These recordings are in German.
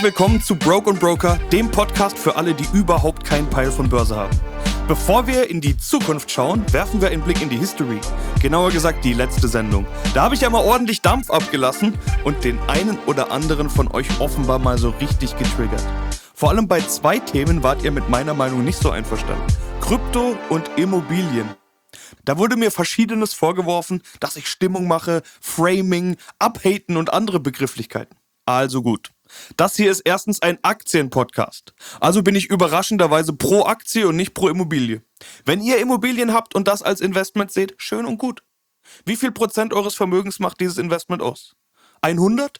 Herzlich willkommen zu Broke & Broker, dem Podcast für alle, die überhaupt keinen Peil von Börse haben. Bevor wir in die Zukunft schauen, werfen wir einen Blick in die History. Genauer gesagt die letzte Sendung. Da habe ich ja mal ordentlich Dampf abgelassen und den einen oder anderen von euch offenbar mal so richtig getriggert. Vor allem bei zwei Themen wart ihr mit meiner Meinung nicht so einverstanden. Krypto und Immobilien. Da wurde mir Verschiedenes vorgeworfen, dass ich Stimmung mache, Framing, Abhaten und andere Begrifflichkeiten. Also gut. Das hier ist erstens ein Aktienpodcast. Also bin ich überraschenderweise pro Aktie und nicht pro Immobilie. Wenn ihr Immobilien habt und das als Investment seht, schön und gut. Wie viel Prozent eures Vermögens macht dieses Investment aus? 100?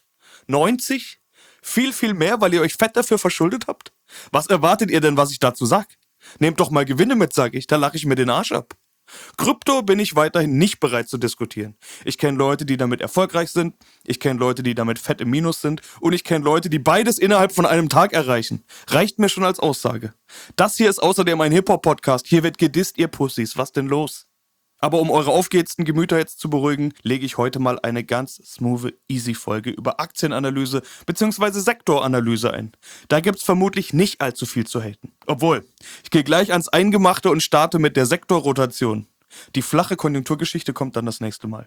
90? Viel, viel mehr, weil ihr euch fett dafür verschuldet habt? Was erwartet ihr denn, was ich dazu sag? Nehmt doch mal Gewinne mit, sag ich, da lache ich mir den Arsch ab. Krypto bin ich weiterhin nicht bereit zu diskutieren. Ich kenne Leute, die damit erfolgreich sind, ich kenne Leute, die damit fett im Minus sind und ich kenne Leute, die beides innerhalb von einem Tag erreichen. Reicht mir schon als Aussage. Das hier ist außerdem ein Hip-Hop-Podcast, hier wird gedisst, ihr Pussys, was denn los? Aber um eure aufgeheizten Gemüter jetzt zu beruhigen, lege ich heute mal eine ganz smooth, easy Folge über Aktienanalyse bzw. Sektoranalyse ein. Da gibt's vermutlich nicht allzu viel zu haten. Obwohl, ich gehe gleich ans Eingemachte und starte mit der Sektorrotation. Die flache Konjunkturgeschichte kommt dann das nächste Mal.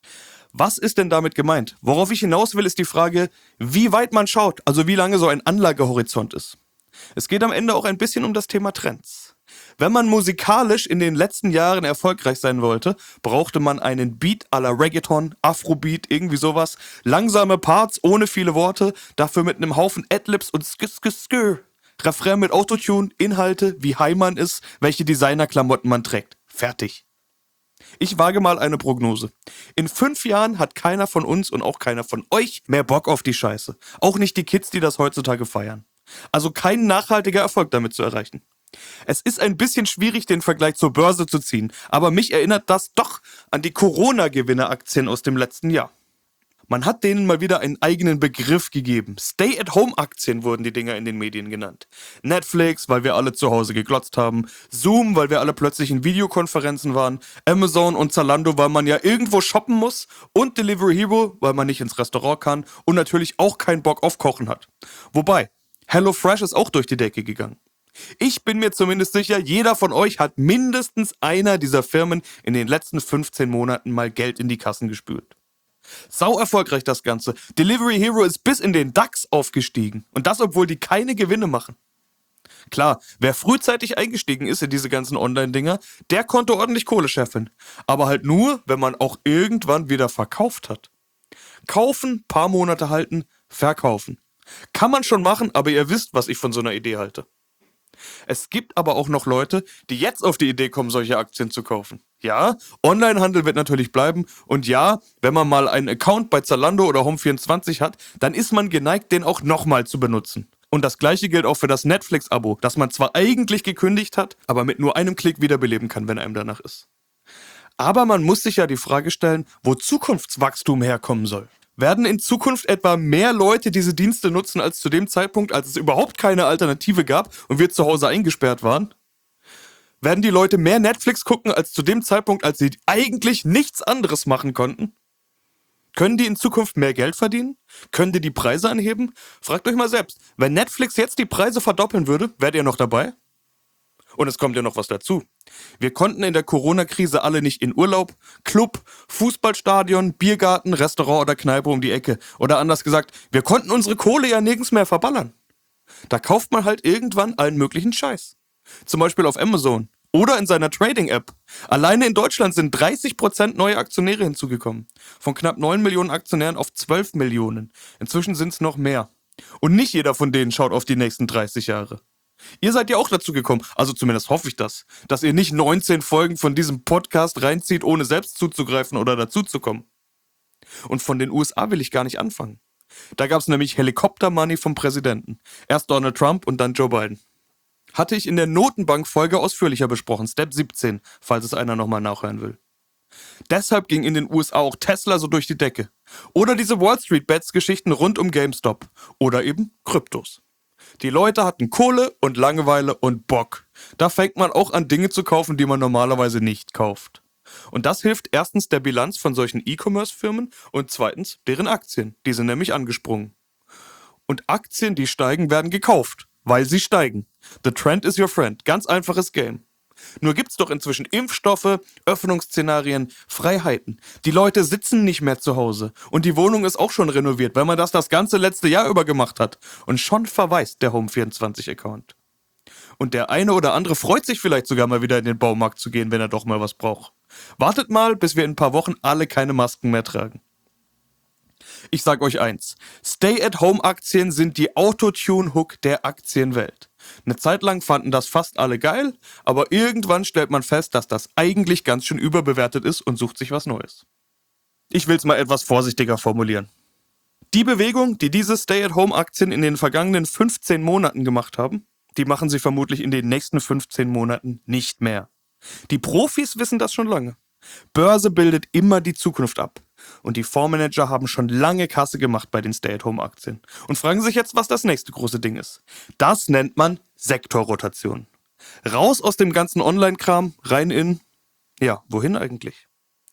Was ist denn damit gemeint? Worauf ich hinaus will, ist die Frage, wie weit man schaut, also wie lange so ein Anlagehorizont ist. Es geht am Ende auch ein bisschen um das Thema Trends. Wenn man musikalisch in den letzten Jahren erfolgreich sein wollte, brauchte man einen Beat à la Reggaeton, Afrobeat, irgendwie sowas, langsame Parts ohne viele Worte, dafür mit einem Haufen Adlibs und Skr. Refrain mit Autotune, Inhalte, wie high man ist, welche Designerklamotten man trägt. Fertig. Ich wage mal eine Prognose. In 5 Jahren hat keiner von uns und auch keiner von euch mehr Bock auf die Scheiße. Auch nicht die Kids, die das heutzutage feiern. Also kein nachhaltiger Erfolg damit zu erreichen. Es ist ein bisschen schwierig, den Vergleich zur Börse zu ziehen, aber mich erinnert das doch an die Corona-Gewinner-Aktien aus dem letzten Jahr. Man hat denen mal wieder einen eigenen Begriff gegeben. Stay-at-home-Aktien wurden die Dinger in den Medien genannt. Netflix, weil wir alle zu Hause geglotzt haben. Zoom, weil wir alle plötzlich in Videokonferenzen waren. Amazon und Zalando, weil man ja irgendwo shoppen muss. Und Delivery Hero, weil man nicht ins Restaurant kann und natürlich auch keinen Bock auf Kochen hat. Wobei, HelloFresh ist auch durch die Decke gegangen. Ich bin mir zumindest sicher, jeder von euch hat mindestens einer dieser Firmen in den letzten 15 Monaten mal Geld in die Kassen gespült. Sau erfolgreich das Ganze. Delivery Hero ist bis in den DAX aufgestiegen. Und das, obwohl die keine Gewinne machen. Klar, wer frühzeitig eingestiegen ist in diese ganzen Online-Dinger, der konnte ordentlich Kohle scheffeln. Aber halt nur, wenn man auch irgendwann wieder verkauft hat. Kaufen, paar Monate halten, verkaufen. Kann man schon machen, aber ihr wisst, was ich von so einer Idee halte. Es gibt aber auch noch Leute, die jetzt auf die Idee kommen, solche Aktien zu kaufen. Ja, Onlinehandel wird natürlich bleiben und ja, wenn man mal einen Account bei Zalando oder Home24 hat, dann ist man geneigt, den auch nochmal zu benutzen. Und das gleiche gilt auch für das Netflix-Abo, das man zwar eigentlich gekündigt hat, aber mit nur einem Klick wiederbeleben kann, wenn einem danach ist. Aber man muss sich ja die Frage stellen, wo Zukunftswachstum herkommen soll. Werden in Zukunft etwa mehr Leute diese Dienste nutzen als zu dem Zeitpunkt, als es überhaupt keine Alternative gab und wir zu Hause eingesperrt waren? Werden die Leute mehr Netflix gucken als zu dem Zeitpunkt, als sie eigentlich nichts anderes machen konnten? Können die in Zukunft mehr Geld verdienen? Können die Preise anheben? Fragt euch mal selbst, wenn Netflix jetzt die Preise verdoppeln würde, wärt ihr noch dabei? Und es kommt ja noch was dazu. Wir konnten in der Corona-Krise alle nicht in Urlaub, Club, Fußballstadion, Biergarten, Restaurant oder Kneipe um die Ecke. Oder anders gesagt, wir konnten unsere Kohle ja nirgends mehr verballern. Da kauft man halt irgendwann allen möglichen Scheiß. Zum Beispiel auf Amazon oder in seiner Trading-App. Alleine in Deutschland sind 30% neue Aktionäre hinzugekommen. Von knapp 9 Millionen Aktionären auf 12 Millionen. Inzwischen sind es noch mehr. Und nicht jeder von denen schaut auf die nächsten 30 Jahre. Ihr seid ja auch dazu gekommen, also zumindest hoffe ich das, dass ihr nicht 19 Folgen von diesem Podcast reinzieht, ohne selbst zuzugreifen oder dazuzukommen. Und von den USA will ich gar nicht anfangen. Da gab es nämlich Helikopter-Money vom Präsidenten. Erst Donald Trump und dann Joe Biden. Hatte ich in der Notenbank-Folge ausführlicher besprochen, Step 17, falls es einer nochmal nachhören will. Deshalb ging in den USA auch Tesla so durch die Decke. Oder diese Wall Street Bets-Geschichten rund um GameStop. Oder eben Kryptos. Die Leute hatten Kohle und Langeweile und Bock. Da fängt man auch an, Dinge zu kaufen, die man normalerweise nicht kauft. Und das hilft erstens der Bilanz von solchen E-Commerce-Firmen und zweitens deren Aktien. Die sind nämlich angesprungen. Und Aktien, die steigen, werden gekauft, weil sie steigen. The trend is your friend. Ganz einfaches Game. Nur gibt's doch inzwischen Impfstoffe, Öffnungsszenarien, Freiheiten. Die Leute sitzen nicht mehr zu Hause. Und die Wohnung ist auch schon renoviert, weil man das ganze letzte Jahr über gemacht hat. Und schon verweist der Home24-Account. Und der eine oder andere freut sich vielleicht sogar mal wieder in den Baumarkt zu gehen, wenn er doch mal was braucht. Wartet mal, bis wir in ein paar Wochen alle keine Masken mehr tragen. Ich sag euch eins, Stay-at-Home-Aktien sind die Autotune-Hook der Aktienwelt. Eine Zeit lang fanden das fast alle geil, aber irgendwann stellt man fest, dass das eigentlich ganz schön überbewertet ist und sucht sich was Neues. Ich will's mal etwas vorsichtiger formulieren. Die Bewegung, die diese Stay-at-Home-Aktien in den vergangenen 15 Monaten gemacht haben, die machen sie vermutlich in den nächsten 15 Monaten nicht mehr. Die Profis wissen das schon lange. Börse bildet immer die Zukunft ab. Und die Fondsmanager haben schon lange Kasse gemacht bei den Stay-at-Home-Aktien und fragen sich jetzt, was das nächste große Ding ist. Das nennt man Sektorrotation. Raus aus dem ganzen Online-Kram, rein in, ja, wohin eigentlich?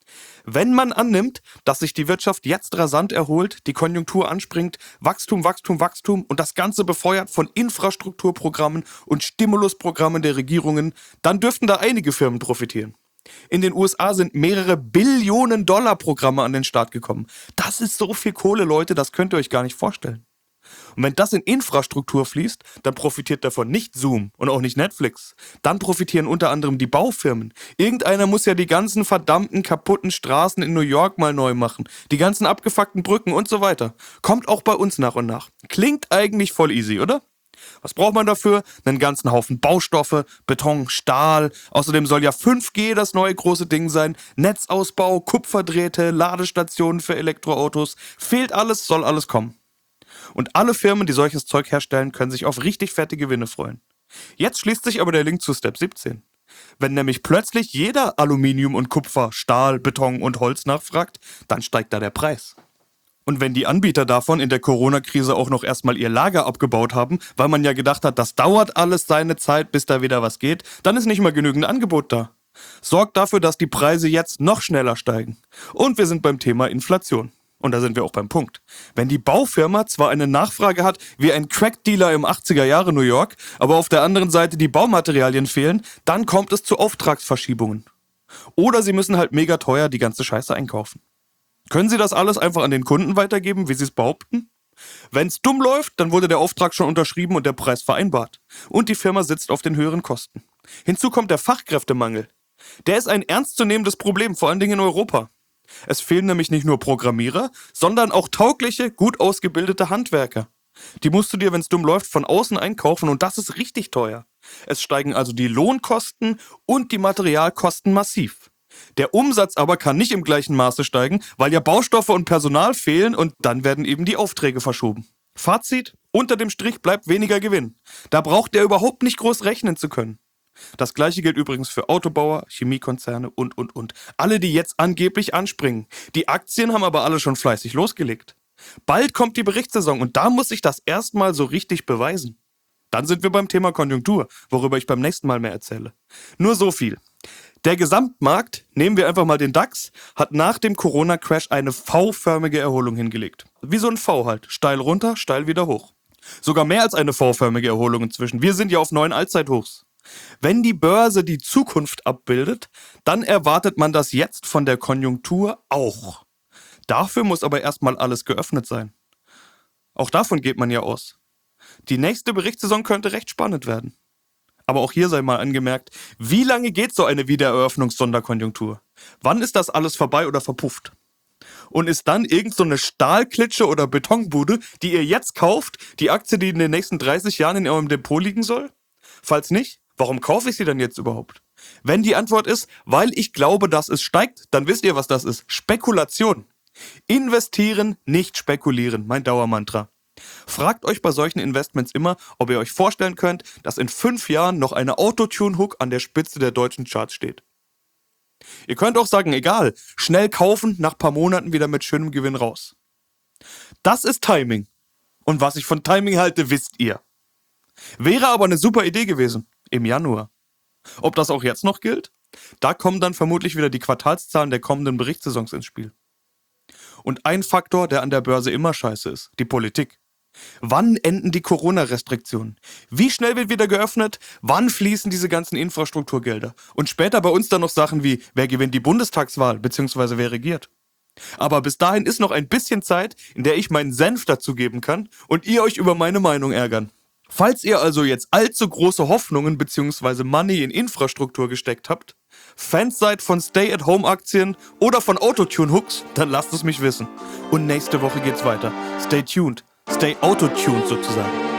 Wenn man annimmt, dass sich die Wirtschaft jetzt rasant erholt, die Konjunktur anspringt, Wachstum, Wachstum, Wachstum und das Ganze befeuert von Infrastrukturprogrammen und Stimulusprogrammen der Regierungen, dann dürften da einige Firmen profitieren. In den USA sind mehrere Billionen-Dollar-Programme an den Start gekommen. Das ist so viel Kohle, Leute, das könnt ihr euch gar nicht vorstellen. Und wenn das in Infrastruktur fließt, dann profitiert davon nicht Zoom und auch nicht Netflix. Dann profitieren unter anderem die Baufirmen. Irgendeiner muss ja die ganzen verdammten kaputten Straßen in New York mal neu machen. Die ganzen abgefuckten Brücken und so weiter. Kommt auch bei uns nach und nach. Klingt eigentlich voll easy, oder? Was braucht man dafür? Einen ganzen Haufen Baustoffe, Beton, Stahl. Außerdem soll ja 5G das neue große Ding sein. Netzausbau, Kupferdrähte, Ladestationen für Elektroautos. Fehlt alles, soll alles kommen. Und alle Firmen, die solches Zeug herstellen, können sich auf richtig fette Gewinne freuen. Jetzt schließt sich aber der Link zu Step 17. Wenn nämlich plötzlich jeder Aluminium und Kupfer, Stahl, Beton und Holz nachfragt, dann steigt da der Preis. Und wenn die Anbieter davon in der Corona-Krise auch noch erstmal ihr Lager abgebaut haben, weil man ja gedacht hat, das dauert alles seine Zeit, bis da wieder was geht, dann ist nicht mal genügend Angebot da. Sorgt dafür, dass die Preise jetzt noch schneller steigen. Und wir sind beim Thema Inflation. Und da sind wir auch beim Punkt. Wenn die Baufirma zwar eine Nachfrage hat wie ein Crack-Dealer im 80er Jahre New York, aber auf der anderen Seite die Baumaterialien fehlen, dann kommt es zu Auftragsverschiebungen. Oder sie müssen halt mega teuer die ganze Scheiße einkaufen. Können Sie das alles einfach an den Kunden weitergeben, wie Sie es behaupten? Wenn's dumm läuft, dann wurde der Auftrag schon unterschrieben und der Preis vereinbart. Und die Firma sitzt auf den höheren Kosten. Hinzu kommt der Fachkräftemangel. Der ist ein ernstzunehmendes Problem, vor allen Dingen in Europa. Es fehlen nämlich nicht nur Programmierer, sondern auch taugliche, gut ausgebildete Handwerker. Die musst du dir, wenn's dumm läuft, von außen einkaufen und das ist richtig teuer. Es steigen also die Lohnkosten und die Materialkosten massiv. Der Umsatz aber kann nicht im gleichen Maße steigen, weil ja Baustoffe und Personal fehlen und dann werden eben die Aufträge verschoben. Fazit, unter dem Strich bleibt weniger Gewinn. Da braucht er überhaupt nicht groß rechnen zu können. Das gleiche gilt übrigens für Autobauer, Chemiekonzerne und. Alle, die jetzt angeblich anspringen. Die Aktien haben aber alle schon fleißig losgelegt. Bald kommt die Berichtssaison und da muss sich das erstmal so richtig beweisen. Dann sind wir beim Thema Konjunktur, worüber ich beim nächsten Mal mehr erzähle. Nur so viel. Der Gesamtmarkt, nehmen wir einfach mal den DAX, hat nach dem Corona-Crash eine V-förmige Erholung hingelegt. Wie so ein V halt. Steil runter, steil wieder hoch. Sogar mehr als eine V-förmige Erholung inzwischen. Wir sind ja auf neuen Allzeithochs. Wenn die Börse die Zukunft abbildet, dann erwartet man das jetzt von der Konjunktur auch. Dafür muss aber erstmal alles geöffnet sein. Auch davon geht man ja aus. Die nächste Berichtssaison könnte recht spannend werden. Aber auch hier sei mal angemerkt, wie lange geht so eine Wiedereröffnungs-Sonderkonjunktur? Wann ist das alles vorbei oder verpufft? Und ist dann irgend so eine Stahlklitsche oder Betonbude, die ihr jetzt kauft, die Aktie, die in den nächsten 30 Jahren in eurem Depot liegen soll? Falls nicht, warum kaufe ich sie dann jetzt überhaupt? Wenn die Antwort ist, weil ich glaube, dass es steigt, dann wisst ihr, was das ist. Spekulation. Investieren, nicht spekulieren, mein Dauermantra. Fragt euch bei solchen Investments immer, ob ihr euch vorstellen könnt, dass in 5 Jahren noch eine Autotune-Hook an der Spitze der deutschen Charts steht. Ihr könnt auch sagen, egal, schnell kaufen, nach ein paar Monaten wieder mit schönem Gewinn raus. Das ist Timing. Und was ich von Timing halte, wisst ihr. Wäre aber eine super Idee gewesen, im Januar. Ob das auch jetzt noch gilt? Da kommen dann vermutlich wieder die Quartalszahlen der kommenden Berichtssaisons ins Spiel. Und ein Faktor, der an der Börse immer scheiße ist, die Politik. Wann enden die Corona-Restriktionen? Wie schnell wird wieder geöffnet? Wann fließen diese ganzen Infrastrukturgelder? Und später bei uns dann noch Sachen wie, wer gewinnt die Bundestagswahl, beziehungsweise wer regiert? Aber bis dahin ist noch ein bisschen Zeit, in der ich meinen Senf dazu geben kann und ihr euch über meine Meinung ärgern. Falls ihr also jetzt allzu große Hoffnungen bzw. Money in Infrastruktur gesteckt habt, Fans seid von Stay-at-Home-Aktien oder von Autotune-Hooks, dann lasst es mich wissen. Und nächste Woche geht's weiter. Stay tuned. Stay auto-tuned sozusagen.